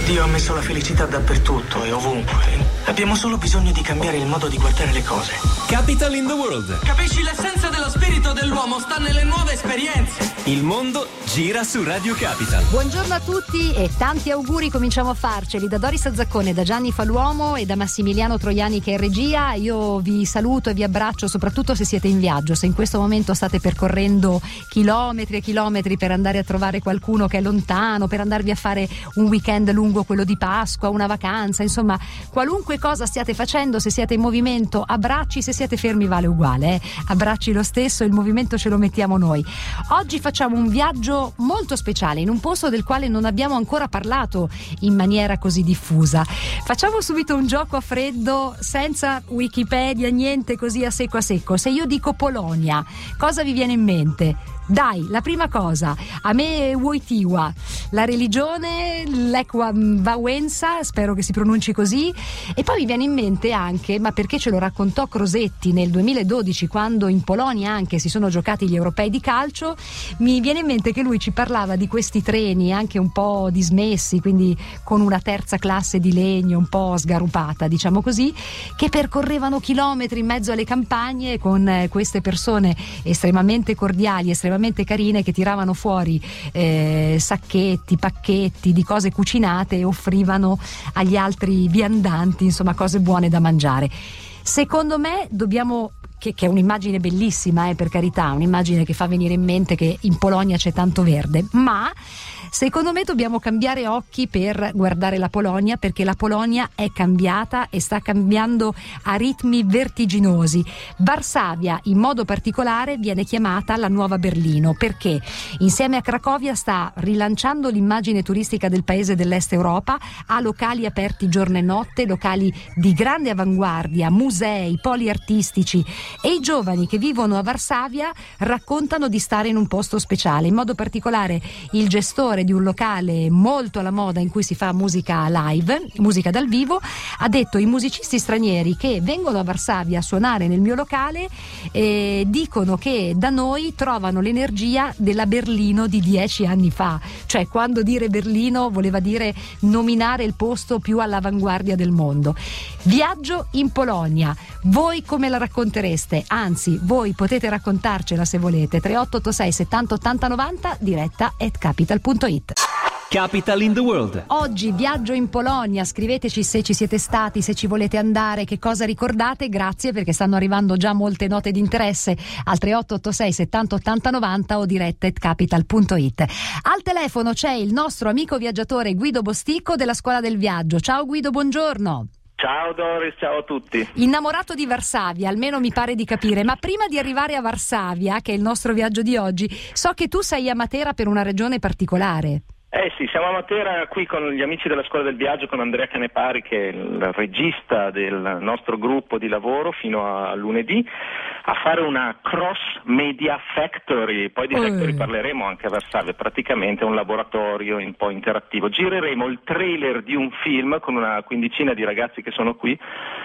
Dio ha messo la felicità dappertutto e ovunque. Abbiamo solo bisogno di cambiare il modo di guardare le cose. Capital in the World. Capisci, l'essenza dello spirito dell'uomo sta nelle nuove esperienze. Il mondo gira su Radio Capital. Buongiorno a tutti e tanti auguri, cominciamo a farceli da Doris Zaccone, da Gianni Faluomo e da Massimiliano Troiani che è in regia. Io vi saluto e vi abbraccio soprattutto se siete in viaggio, se in questo momento state percorrendo chilometri e chilometri per andare a trovare qualcuno che è lontano, per andarvi a fare un weekend lungo, quello di Pasqua, una vacanza, insomma qualunque cosa stiate facendo, se siete in movimento abbracci, se siete fermi vale uguale, abbracci lo stesso, il movimento ce lo mettiamo noi. Oggi facciamo un viaggio molto speciale in un posto del quale non abbiamo ancora parlato in maniera così diffusa. Facciamo subito un gioco a freddo, senza Wikipedia, niente, così a secco a secco. Se io dico Polonia, cosa vi viene in mente? Dai, la prima cosa, a me Wojtyła, la religione, Lech Wałęsa, spero che si pronunci così, e poi mi viene in mente anche, ma perché ce lo raccontò Crosetti nel 2012 quando in Polonia anche si sono giocati gli europei di calcio, mi viene in mente che lui ci parlava di questi treni anche un po' dismessi, quindi con una terza classe di legno un po' sgarupata, diciamo così, che percorrevano chilometri in mezzo alle campagne con queste persone estremamente cordiali, estremamente carine che tiravano fuori sacchetti, pacchetti di cose cucinate e offrivano agli altri viandanti, insomma cose buone da mangiare. Secondo me dobbiamo, che è un'immagine bellissima, per carità, un'immagine che fa venire in mente che in Polonia c'è tanto verde, ma secondo me dobbiamo cambiare occhi per guardare la Polonia, perché la Polonia è cambiata e sta cambiando a ritmi vertiginosi. Varsavia in modo particolare viene chiamata la nuova Berlino perché insieme a Cracovia sta rilanciando l'immagine turistica del paese dell'est Europa, ha locali aperti giorno e notte, locali di grande avanguardia, musei, poli artistici, e i giovani che vivono a Varsavia raccontano di stare in un posto speciale. In modo particolare il gestore di un locale molto alla moda in cui si fa musica live, musica dal vivo, ha detto: i musicisti stranieri che vengono a Varsavia a suonare nel mio locale dicono che da noi trovano l'energia della Berlino di 10 anni fa, cioè quando dire Berlino voleva dire nominare il posto più all'avanguardia del mondo. Viaggio in Polonia, voi come la raccontereste? Anzi, voi potete raccontarcela se volete. 3886 70 80 90, diretta @capital.it. Capital in the World. Oggi viaggio in Polonia, scriveteci se ci siete stati, se ci volete andare, che cosa ricordate, grazie, perché stanno arrivando già molte note di interesse al 3886 70 80 90 o diretta@capital.it. Al telefono c'è il nostro amico viaggiatore Guido Bosticco della Scuola del Viaggio. Ciao Guido, buongiorno. Ciao Doris, ciao a tutti. Innamorato di Varsavia, almeno mi pare di capire, ma prima di arrivare a Varsavia, che è il nostro viaggio di oggi, so che tu sei a Matera per una ragione particolare. Sì, siamo a Matera qui con gli amici della Scuola del Viaggio, con Andrea Canepari che è il regista del nostro gruppo di lavoro fino a lunedì, a fare una cross media factory. Poi di factory parleremo anche a Varsavia, praticamente un laboratorio un po' interattivo. Gireremo il trailer di un film con una quindicina di ragazzi che sono qui,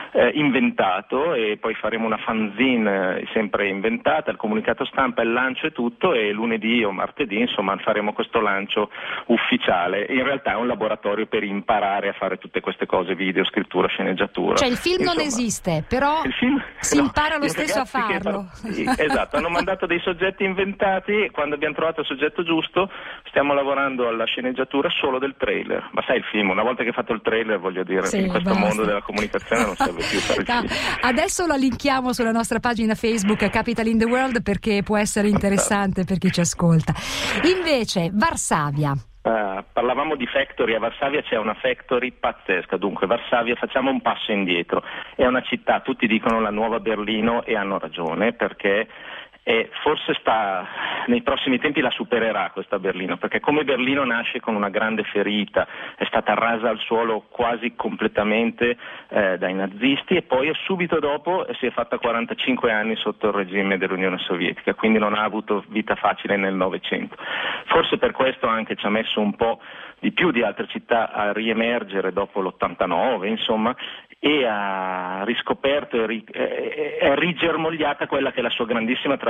inventato, e poi faremo una fanzine sempre inventata, il comunicato stampa, il lancio e tutto, e lunedì o martedì insomma faremo questo lancio ufficiale. In realtà è un laboratorio per imparare a fare tutte queste cose: video, scrittura, sceneggiatura. Cioè il film non esiste, però si impara lo stesso a farlo. Sì, esatto, hanno mandato dei soggetti inventati e quando abbiamo trovato il soggetto giusto stiamo lavorando alla sceneggiatura solo del trailer. Ma sai, il film, una volta che hai fatto il trailer, voglio dire, in questo mondo della comunicazione non serve più fare il film. Adesso la linkiamo sulla nostra pagina Facebook Capital in the World perché può essere interessante per chi ci ascolta. Invece Varsavia. Parlavamo di factory, a Varsavia c'è una factory pazzesca. Dunque Varsavia, facciamo un passo indietro, è una città, tutti dicono la nuova Berlino e hanno ragione, perché forse nei prossimi tempi la supererà questa Berlino, perché come Berlino nasce con una grande ferita, è stata rasa al suolo quasi completamente dai nazisti, e poi subito dopo si è fatta 45 anni sotto il regime dell'Unione Sovietica, quindi non ha avuto vita facile nel Novecento. Forse per questo anche ci ha messo un po' di più di altre città a riemergere dopo l'89, insomma, e ha riscoperto e è rigermogliata quella che è la sua grandissima tradizione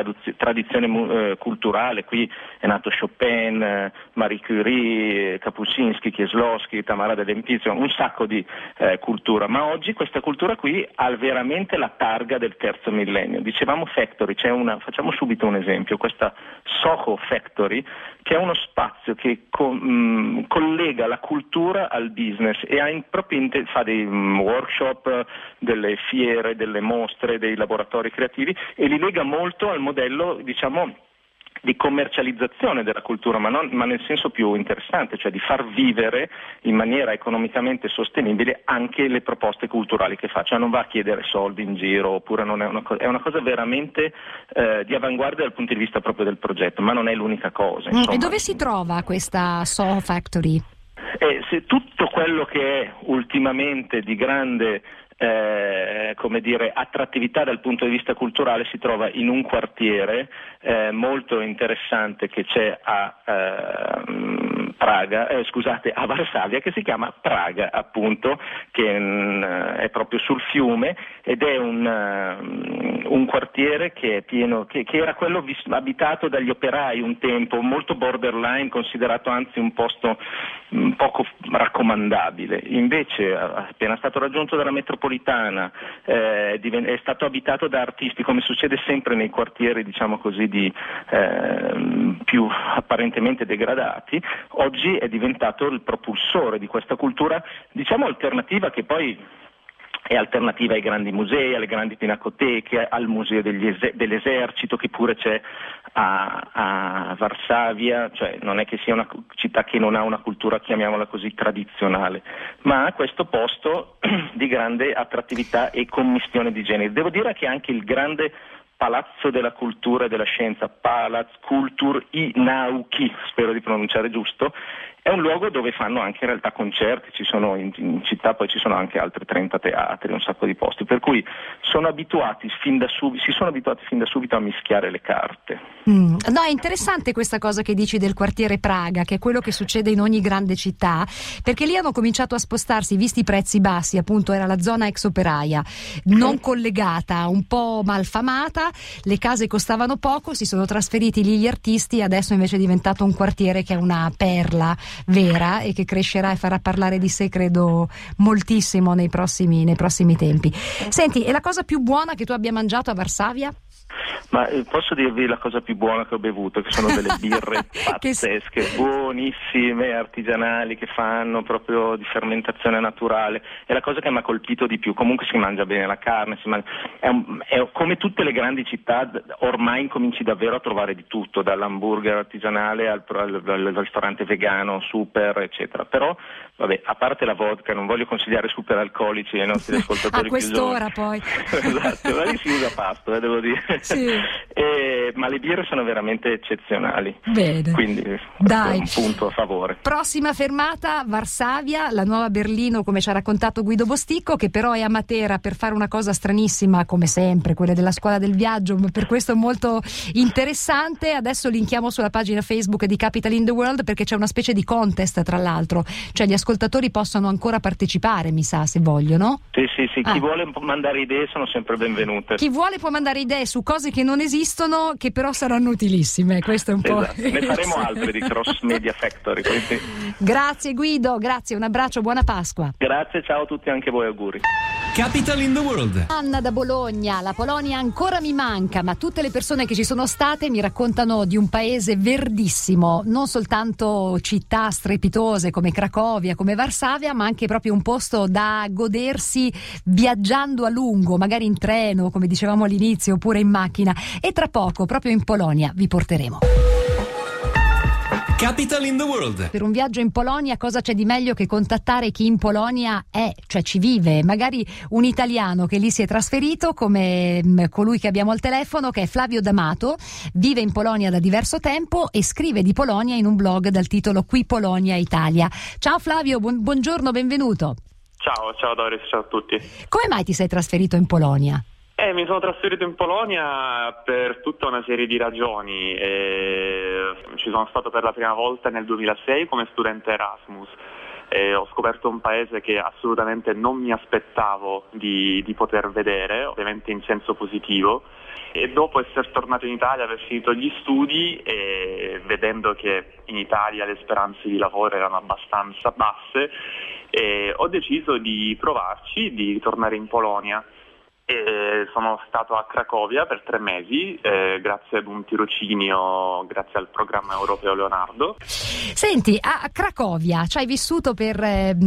tradizione culturale. Qui è nato Chopin, Marie Curie, Kapuscinski, Kieslowski, Tamara de Lempizio, un sacco di cultura, ma oggi questa cultura qui ha veramente la targa del terzo millennio. Dicevamo Factory, facciamo subito un esempio, questa Soho Factory, che è uno spazio che collega la cultura al business e fa dei workshop, delle fiere, delle mostre, dei laboratori creativi, e li lega molto al modello, diciamo, di commercializzazione della cultura, ma nel senso più interessante, cioè di far vivere in maniera economicamente sostenibile anche le proposte culturali che fa, cioè non va a chiedere soldi in giro, oppure non è una cosa veramente di avanguardia dal punto di vista proprio del progetto, ma non è l'unica cosa. E dove si trova questa Soho Factory? Se tutto quello che è ultimamente di grande attrattività dal punto di vista culturale si trova in un quartiere molto interessante che c'è a Varsavia, che si chiama Praga, appunto, che è proprio sul fiume, ed è un quartiere che è pieno, che era quello abitato dagli operai un tempo, molto borderline, considerato anzi un posto poco raccomandabile. Invece, appena stato raggiunto dalla metropolitana, è stato abitato da artisti, come succede sempre nei quartieri, diciamo così, più apparentemente degradati. Oggi è diventato il propulsore di questa cultura, diciamo, alternativa, che poi è alternativa ai grandi musei, alle grandi pinacoteche, al museo dell'esercito, che pure c'è a Varsavia, cioè non è che sia una città che non ha una cultura, chiamiamola così, tradizionale, ma ha questo posto di grande attrattività e commistione di generi. Devo dire che anche il grande Palazzo della Cultura e della Scienza, Palaz Kultur i Nauki, spero di pronunciare giusto, è un luogo dove fanno anche in realtà concerti, ci sono in città, poi ci sono anche altri 30 teatri, un sacco di posti, per cui si sono abituati fin da subito a mischiare le carte. No, è interessante questa cosa che dici del quartiere Praga, che è quello che succede in ogni grande città, perché lì hanno cominciato a spostarsi, visti i prezzi bassi, appunto era la zona ex operaia, non collegata, un po' malfamata, le case costavano poco, si sono trasferiti lì gli artisti, adesso invece è diventato un quartiere che è una perla vera e che crescerà e farà parlare di sé, credo, moltissimo nei prossimi tempi. Senti, e la cosa più buona che tu abbia mangiato a Varsavia? Ma posso dirvi la cosa più buona che ho bevuto, che sono delle birre pazzesche, buonissime, artigianali, che fanno proprio di fermentazione naturale. È la cosa che mi ha colpito di più. Comunque si mangia bene la carne, è come tutte le grandi città, ormai incominci davvero a trovare di tutto, dall'hamburger artigianale al ristorante vegano, super, eccetera. Però, vabbè, a parte la vodka, non voglio consigliare super alcolici ai nostri ascoltatori. A quest'ora poi. Esatto, ma lì si usa pasto, devo dire. Sì. Ma le birre sono veramente eccezionali. Bene. Quindi dai, è un punto a favore. Prossima fermata Varsavia, la nuova Berlino, come ci ha raccontato Guido Bosticco, che però è a Matera per fare una cosa stranissima, come sempre, quelle della scuola del viaggio, ma per questo molto interessante. Adesso linkiamo sulla pagina Facebook di Capital in the World, perché c'è una specie di contest, tra l'altro, cioè gli ascoltatori possono ancora partecipare, mi sa, se vogliono. Sì, chi vuole mandare idee sono sempre benvenute. Chi vuole può mandare idee su cose che non esistono, che però saranno utilissime. Questo è un po'. Ne faremo altre di Cross Media Factory. Quindi. Grazie Guido, grazie, un abbraccio, buona Pasqua. Grazie, ciao a tutti, anche voi, auguri. Capital in the World. Anna da Bologna, la Polonia ancora mi manca, ma tutte le persone che ci sono state mi raccontano di un paese verdissimo, non soltanto città strepitose come Cracovia, come Varsavia, ma anche proprio un posto da godersi viaggiando a lungo, magari in treno, come dicevamo all'inizio, oppure in macchina. E tra poco, proprio in Polonia, vi porteremo. Capital in the World. Per un viaggio in Polonia cosa c'è di meglio che contattare chi in Polonia è, cioè ci vive, magari un italiano che lì si è trasferito, come colui che abbiamo al telefono, che è Flavio D'Amato, vive in Polonia da diverso tempo e scrive di Polonia in un blog dal titolo Qui Polonia Italia. Ciao Flavio, buongiorno, benvenuto. Ciao Doris, ciao a tutti. Come mai ti sei trasferito in Polonia? Mi sono trasferito in Polonia per tutta una serie di ragioni. Ci sono stato per la prima volta nel 2006 come studente Erasmus. Ho scoperto un paese che assolutamente non mi aspettavo di poter vedere, ovviamente in senso positivo. E dopo essere tornato in Italia, aver finito gli studi e vedendo che in Italia le speranze di lavoro erano abbastanza basse, ho deciso di provarci, di tornare in Polonia. E sono stato a Cracovia per 3 mesi, grazie ad un tirocinio, grazie al programma europeo Leonardo. Senti, a Cracovia ci hai vissuto per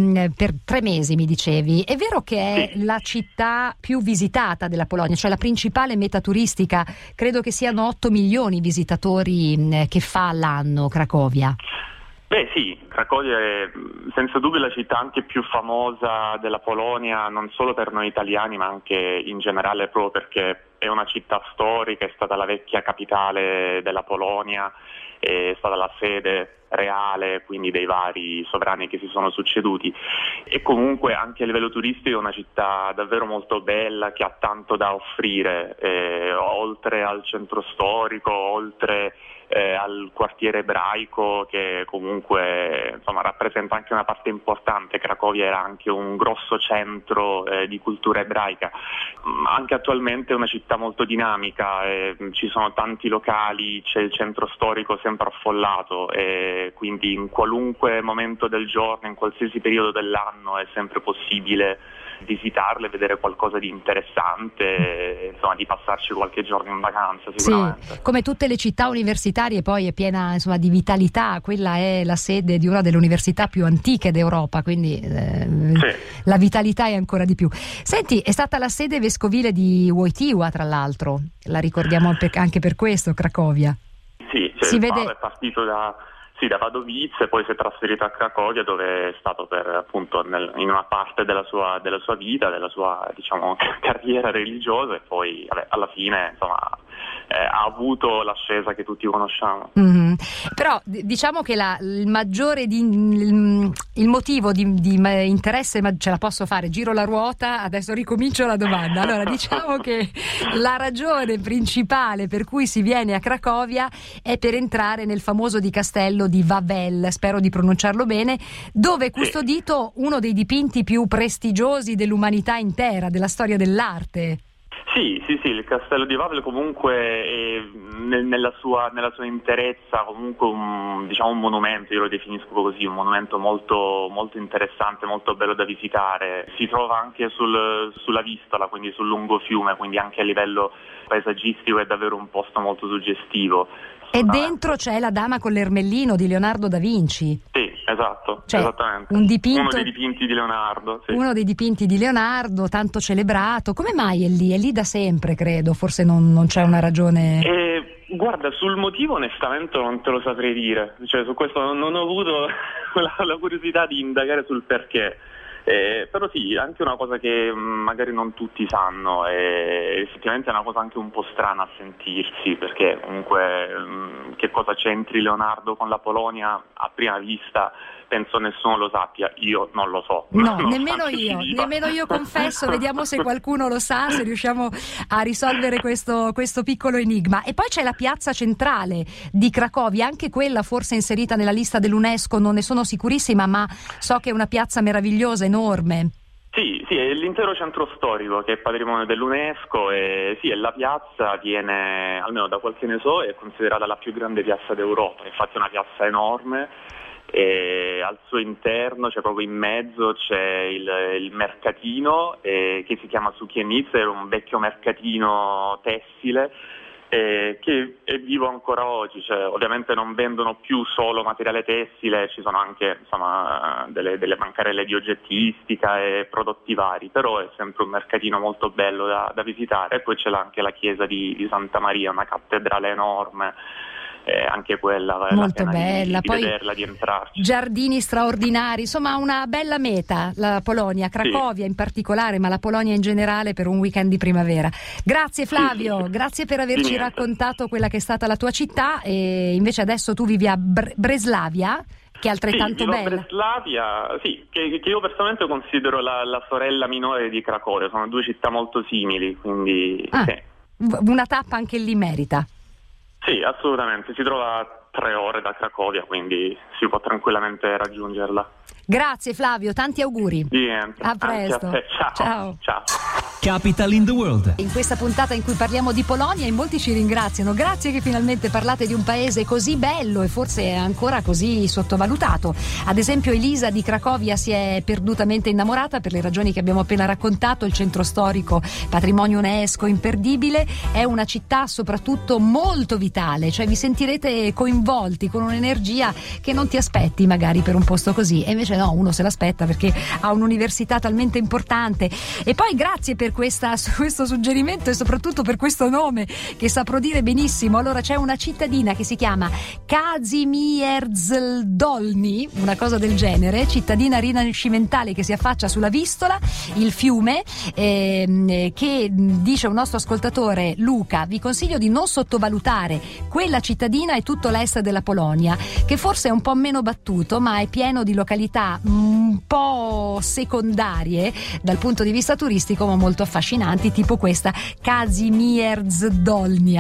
3 mesi, mi dicevi. È vero che è la città più visitata della Polonia, cioè la principale meta turistica? Credo che siano 8 milioni di visitatori che fa all'anno Cracovia. Beh sì, Cracovia è senza dubbio la città anche più famosa della Polonia, non solo per noi italiani ma anche in generale, proprio perché è una città storica, è stata la vecchia capitale della Polonia, è stata la sede reale quindi dei vari sovrani che si sono succeduti, e comunque anche a livello turistico è una città davvero molto bella che ha tanto da offrire, oltre al centro storico, oltre al quartiere ebraico che comunque insomma rappresenta anche una parte importante. Cracovia era anche un grosso centro di cultura ebraica. Anche attualmente è una città molto dinamica, ci sono tanti locali, c'è il centro storico sempre affollato, e quindi in qualunque momento del giorno, in qualsiasi periodo dell'anno è sempre possibile visitarle, vedere qualcosa di interessante, insomma di passarci qualche giorno in vacanza sicuramente. Sì, come tutte le città universitarie poi è piena insomma di vitalità, quella è la sede di una delle università più antiche d'Europa, quindi la vitalità è ancora di più. Senti, è stata la sede vescovile di Wojtyła, tra l'altro, la ricordiamo anche per questo, Cracovia. Sì, si vede... è partito da Wadowice e poi si è trasferito a Cracovia, dove è stato per appunto in una parte della sua vita, della sua diciamo carriera religiosa, e poi alla fine insomma ha avuto l'ascesa che tutti conosciamo. Mm-hmm. Però diciamo che il maggiore il motivo di interesse, ma ce la posso fare, giro la ruota, adesso ricomincio la domanda. Allora diciamo che la ragione principale per cui si viene a Cracovia è per entrare nel famoso castello di Wawel, spero di pronunciarlo bene, dove è custodito uno dei dipinti più prestigiosi dell'umanità intera, della storia dell'arte. Sì, il castello di Wawel comunque è, nella sua interezza comunque un monumento, io lo definisco così, un monumento molto, molto interessante, molto bello da visitare. Si trova anche sulla Vistola, quindi sul lungofiume, quindi anche a livello paesaggistico è davvero un posto molto suggestivo. E dentro c'è la Dama con l'Ermellino di Leonardo da Vinci. Sì, esatto, cioè, esattamente. Uno dei dipinti di Leonardo. Sì. Uno dei dipinti di Leonardo, tanto celebrato. Come mai è lì? È lì da sempre, credo. Forse non c'è una ragione. Guarda, sul motivo onestamente non te lo saprei dire. Cioè, su questo non ho avuto la curiosità di indagare sul perché. Però sì, anche una cosa che magari non tutti sanno, effettivamente è una cosa anche un po' strana a sentirsi, perché comunque che cosa c'entri Leonardo con la Polonia a prima vista penso nessuno lo sappia, io non lo so. No, nemmeno io confesso, vediamo se qualcuno lo sa, se riusciamo a risolvere questo piccolo enigma. E poi c'è la piazza centrale di Cracovia, anche quella forse inserita nella lista dell'UNESCO, non ne sono sicurissima, ma so che è una piazza meravigliosa, enorme. Sì, è l'intero centro storico che è patrimonio dell'UNESCO, e sì, la piazza viene, almeno da quel che ne so, è considerata la più grande piazza d'Europa, infatti è una piazza enorme. E al suo interno, cioè proprio in mezzo, c'è il mercatino che si chiama Sukienice, era un vecchio mercatino tessile che è vivo ancora oggi, cioè, ovviamente non vendono più solo materiale tessile, ci sono anche insomma delle bancarelle di oggettistica e prodotti vari, però è sempre un mercatino molto bello da visitare. E poi c'è anche la chiesa di Santa Maria, una cattedrale enorme. Anche quella vale molto la pena bella, di poi vederla, di entrarci. Giardini straordinari, insomma una bella meta la Polonia, Cracovia in particolare, ma la Polonia in generale per un weekend di primavera. Grazie Flavio, sì. Grazie per averci raccontato quella che è stata la tua città, e invece adesso tu vivi a Breslavia, che è altrettanto bella. Breslavia, sì, che io personalmente considero la sorella minore di Cracovia, sono due città molto simili, quindi sì. Una tappa anche lì merita. Sì, assolutamente, si trova 3 ore da Cracovia, quindi si può tranquillamente raggiungerla. Grazie Flavio, tanti auguri. Niente, a presto. A te. Ciao. Capital in the World. In questa puntata in cui parliamo di Polonia, in molti ci ringraziano. Grazie che finalmente parlate di un paese così bello e forse ancora così sottovalutato. Ad esempio Elisa di Cracovia si è perdutamente innamorata per le ragioni che abbiamo appena raccontato. Il centro storico, patrimonio UNESCO imperdibile, è una città soprattutto molto vitale, cioè vi sentirete coinvolti con un'energia che non ti aspetti magari per un posto così, e invece no, uno se l'aspetta perché ha un'università talmente importante. E poi grazie per questo suggerimento e soprattutto per questo nome che saprò dire benissimo. Allora c'è una cittadina che si chiama Kazimierz Dolny, una cosa del genere, cittadina rinascimentale che si affaccia sulla Vistola, il fiume, che dice un nostro ascoltatore, Luca: vi consiglio di non sottovalutare quella cittadina e tutto l'est della Polonia, che forse è un po' meno battuto ma è pieno di località un po' secondarie dal punto di vista turistico ma molto affascinanti, tipo questa Kazimierz Dolny.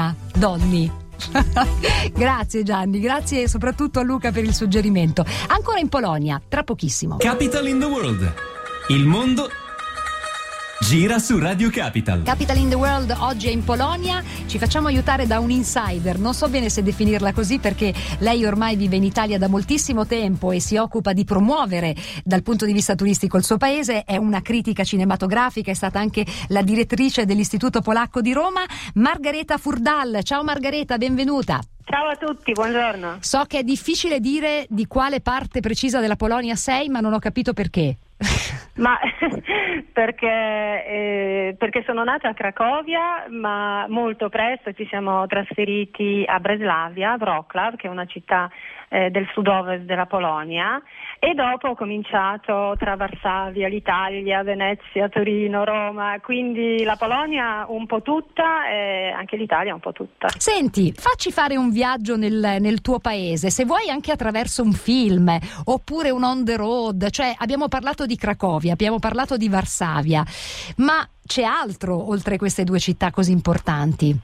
Grazie Gianni, grazie soprattutto a Luca per il suggerimento. Ancora in Polonia, tra pochissimo. Capital in the World. Il mondo gira su Radio Capital. Capital in the World oggi è in Polonia, ci facciamo aiutare da un insider, non so bene se definirla così perché lei ormai vive in Italia da moltissimo tempo e si occupa di promuovere dal punto di vista turistico il suo paese, è una critica cinematografica, è stata anche la direttrice dell'Istituto Polacco di Roma, Margareta Furdal. Ciao Margareta, benvenuta. Ciao a tutti, buongiorno. So che è difficile dire di quale parte precisa della Polonia sei, ma non ho capito perché. Ma perché sono nata a Cracovia, ma molto presto ci siamo trasferiti a Breslavia, Wrocław, che è una città del sud-ovest della Polonia, e dopo ho cominciato tra Varsavia, l'Italia, Venezia, Torino, Roma, quindi la Polonia un po' tutta e anche l'Italia un po' tutta. Senti, facci fare un viaggio nel tuo paese, se vuoi anche attraverso un film oppure un on the road, cioè abbiamo parlato di Cracovia, abbiamo parlato di Varsavia, ma c'è altro oltre queste due città così importanti?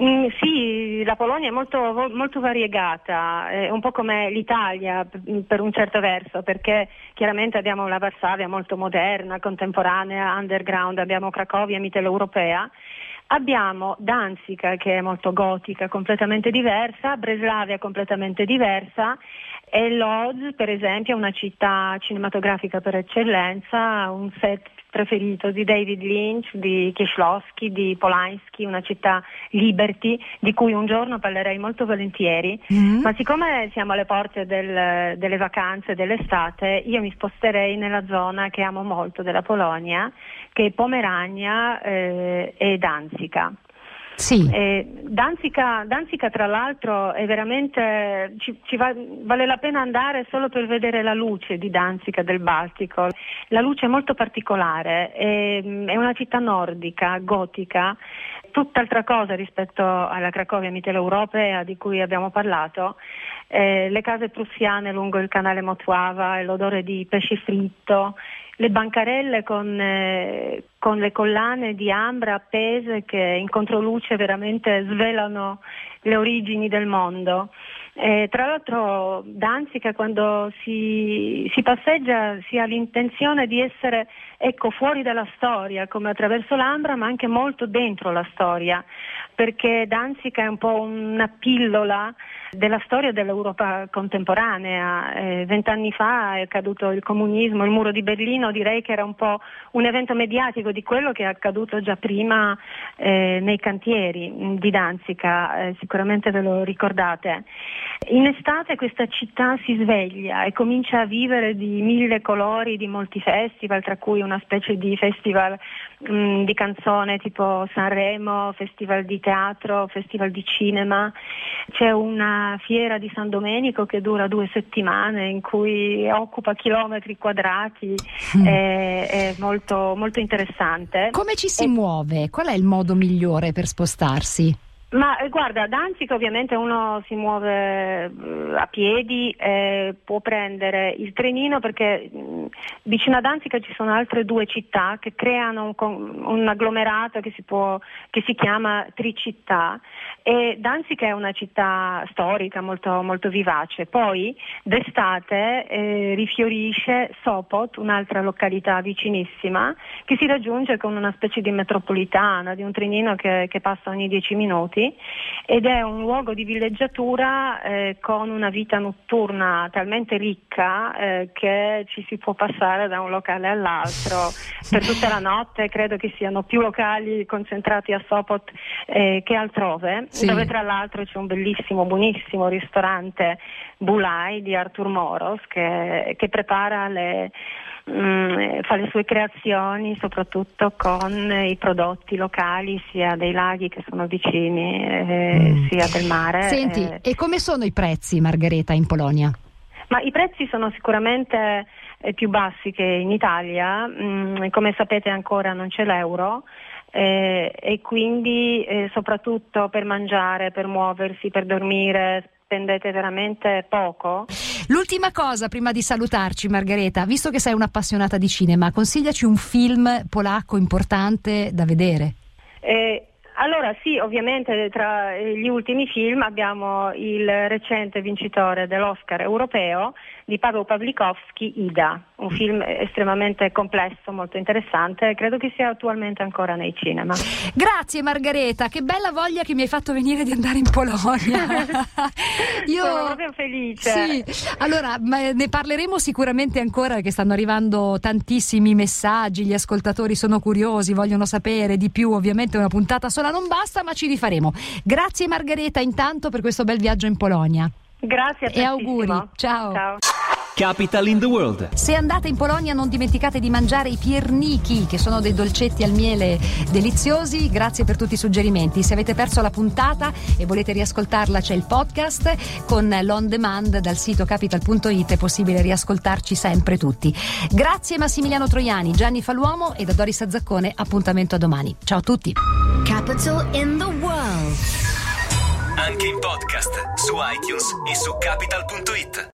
Sì, la Polonia è molto, molto variegata, un po' come l'Italia per un certo verso, perché chiaramente abbiamo la Varsavia molto moderna, contemporanea, underground, abbiamo Cracovia mitteleuropea, abbiamo Danzica che è molto gotica, completamente diversa, Breslavia completamente diversa, e Lodz per esempio è una città cinematografica per eccellenza, un set preferito di David Lynch, di Kieślowski, di Polanski, una città Liberty di cui un giorno parlerei molto volentieri, ma siccome siamo alle porte delle vacanze dell'estate, io mi sposterei nella zona che amo molto della Polonia, che è Pomerania e Danzica. Sì. Danzica tra l'altro è veramente vale la pena andare solo per vedere la luce di Danzica del Baltico. La luce è molto particolare, è una città nordica, gotica, tutt'altra cosa rispetto alla Cracovia mitteleuropea di cui abbiamo parlato. Le case prussiane lungo il canale Motuava, l'odore di pesce fritto, le bancarelle con le collane di ambra appese che in controluce veramente svelano le origini del mondo. Tra l'altro Danzica quando si passeggia si ha l'intenzione di essere fuori dalla storia, come attraverso l'ambra, ma anche molto dentro la storia, perché Danzica è un po' una pillola della storia dell'Europa contemporanea. 20 anni fa è caduto il comunismo, il muro di Berlino, direi che era un po' un evento mediatico di quello che è accaduto già prima nei cantieri di Danzica, sicuramente ve lo ricordate. In estate questa città si sveglia e comincia a vivere di mille colori, di molti festival, tra cui una specie di festival di canzone tipo Sanremo, festival di teatro, festival di cinema. C'è una fiera di San Domenico che dura 2 settimane, in cui occupa chilometri quadrati, è molto, molto interessante. Come ci si muove? Qual è il modo migliore per spostarsi? Ma guarda, Danzica ovviamente uno si muove a piedi, può prendere il trenino perché vicino a Danzica ci sono altre 2 città che creano un agglomerato che si chiama Tricittà, e Danzica è una città storica molto, molto vivace. Poi d'estate rifiorisce Sopot, un'altra località vicinissima, che si raggiunge con una specie di metropolitana, di un trenino che passa ogni 10 minuti, ed è un luogo di villeggiatura con una vita notturna talmente ricca che ci si può passare da un locale all'altro per tutta la notte. Credo che siano più locali concentrati a Sopot che altrove, sì. Dove tra l'altro c'è un bellissimo, buonissimo ristorante Bulai di Artur Moros che prepara fa le sue creazioni soprattutto con i prodotti locali, sia dei laghi che sono vicini, sia del mare. Senti, e come sono i prezzi, Marghereta, in Polonia? Ma i prezzi sono sicuramente più bassi che in Italia, come sapete ancora non c'è l'euro, e quindi soprattutto per mangiare, per muoversi, per dormire spendete veramente poco. L'ultima cosa prima di salutarci, Marghereta, visto che sei un'appassionata di cinema, consigliaci un film polacco importante da vedere. Allora sì, ovviamente tra gli ultimi film abbiamo il recente vincitore dell'Oscar europeo di Paweł Pawlikowski, Ida, un film estremamente complesso, molto interessante, credo che sia attualmente ancora nei cinema. Grazie Marghereta, che bella voglia che mi hai fatto venire di andare in Polonia. Sono proprio felice. Sì, allora ne parleremo sicuramente ancora, perché stanno arrivando tantissimi messaggi, gli ascoltatori sono curiosi, vogliono sapere di più. Ovviamente una puntata sola non basta, ma ci rifaremo. Grazie Marghereta intanto per questo bel viaggio in Polonia. Grazie a te. E auguri. Ciao. Ciao. Capital in the World. Se andate in Polonia non dimenticate di mangiare i pierniki, che sono dei dolcetti al miele deliziosi. Grazie per tutti i suggerimenti. Se avete perso la puntata e volete riascoltarla, c'è il podcast con l'on demand dal sito capital.it, è possibile riascoltarci sempre tutti. Grazie Massimiliano Troiani, Gianni Falluomo e da Doris Zaccone, appuntamento a domani. Ciao a tutti. Capital in the World. Anche in podcast su iTunes e su capital.it.